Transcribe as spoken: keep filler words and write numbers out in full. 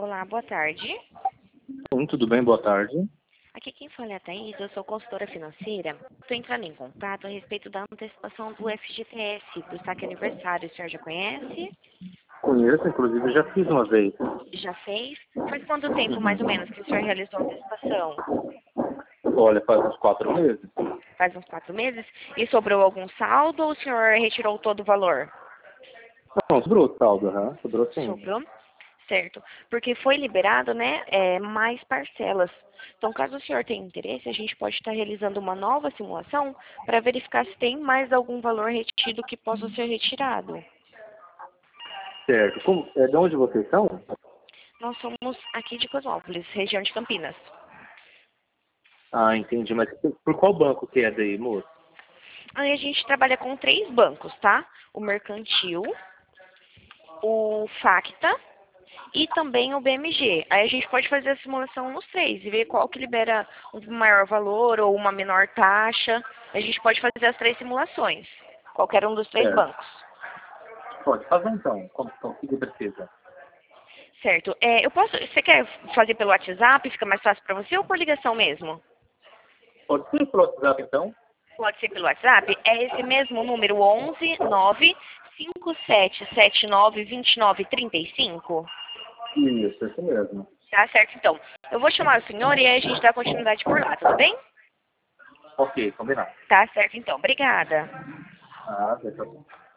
Olá, boa tarde. Sim, tudo bem? Boa tarde. Aqui quem fala é a Thaís, eu sou consultora financeira. Estou entrando em contato a respeito da antecipação do F G T S, do saque aniversário. O senhor já conhece? Conheço, inclusive, eu já fiz uma vez. Já fez? Faz quanto tempo, mais ou menos, que o senhor realizou a antecipação? Olha, faz uns quatro meses. Faz uns quatro meses? E sobrou algum saldo ou o senhor retirou todo o valor? Não, sobrou o saldo, aham. Sobrou sim. Sobrou? Certo. Porque foi liberado, né, é, mais parcelas. Então, caso o senhor tenha interesse, a gente pode estar realizando uma nova simulação para verificar se tem mais algum valor retido que possa ser retirado. Certo. Como, é, de onde vocês são? Nós somos aqui de Cosmópolis, região de Campinas. Ah, entendi. Mas por qual banco que é daí, moço? Aí a gente trabalha com três bancos, tá? O Mercantil, o Facta e também o B M G. Aí a gente pode fazer a simulação nos três e ver qual que libera um maior valor ou uma menor taxa. A gente pode fazer as três simulações, qualquer um dos três Certo. bancos. Pode fazer então. Como, como que precisa? Certo. É, eu posso, você quer fazer pelo WhatsApp? Fica mais fácil para você ou por ligação mesmo? Pode ser pelo WhatsApp então? Pode ser pelo WhatsApp? É esse mesmo número, onze nove cinco sete sete nove dois nove três cinco? Isso, isso mesmo. Tá certo, então. Eu vou chamar o senhor e aí a gente dá continuidade por lá, tudo bem? Ok, combinado. Tá certo, então. Obrigada. Ah, deixa eu...